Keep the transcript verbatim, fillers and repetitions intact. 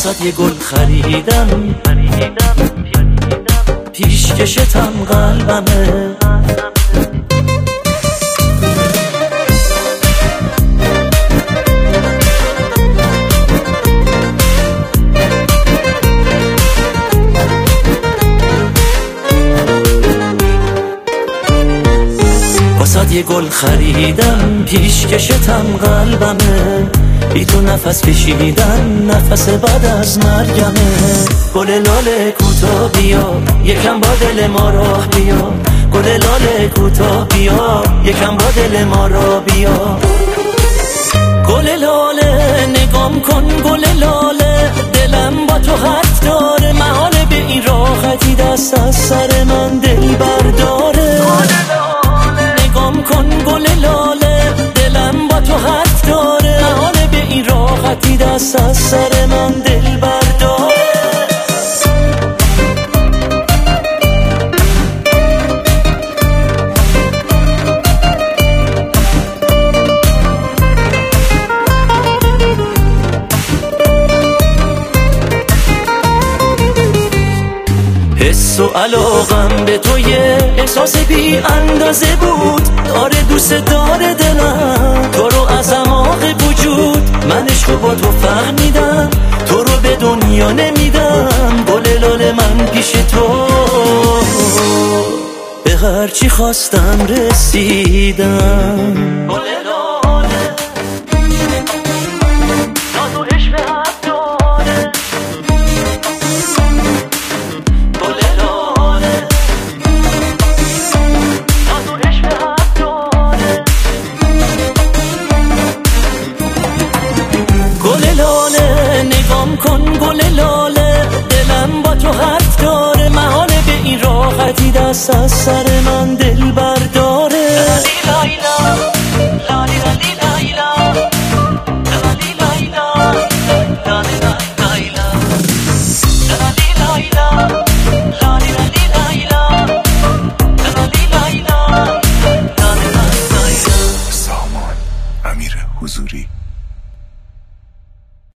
واسات یه گل خریدم، پیشکشتم قلبمه. واسات یه گل خریدم، پیشکشتم قلبمه. بی تو نفس کشیدن نفس بعد از مرگمه. گل لاله کوتاه بیا، یکم با دل ما راه بیا. گل لاله کوتاه بیا، یکم با دل ما راه بیا. گل لاله نگام کن، گل لاله دلم با تو حرف داره. محاله به این راحتی دست از سر من دل برداره. نگام کن گل لاله دلم با تو حرف داره. محاله به این راحتی دست از سر من دل برداره. حس و علاقم به تو یه احساس بی اندازه بود. داره دوست داره دلم تو رو از اعماق وجود. من عشق با تو فهمیدم، تو رو به دنیا نمیدم. گل لاله من پیش تو به هرچی خواستم رسیدم. گل لاله ناز و عشق حق داره. نگام کن گل لاله دلم با تو حرف داره. محاله به این راحتی دست از سر